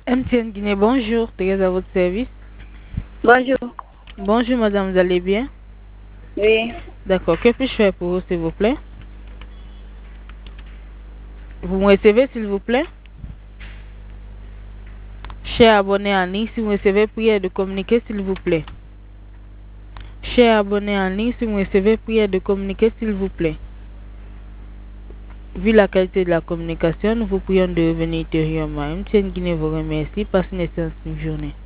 MTN Guinée, bonjour, Thérèse à votre service. Bonjour. Bonjour madame, vous allez bien? Oui. D'accord, que puis-je faire pour vous s'il vous plaît? Vous me recevez s'il vous plaît? Cher abonné en ligne, si vous recevez, prière de communiquer s'il vous plaît. Cher abonné en ligne, si vous recevez, prière de communiquer s'il vous plaît. Vu la qualité de la communication, nous vous prions de revenir ultérieurement. MTN Guinée vous remercie. Passez une excellente journée.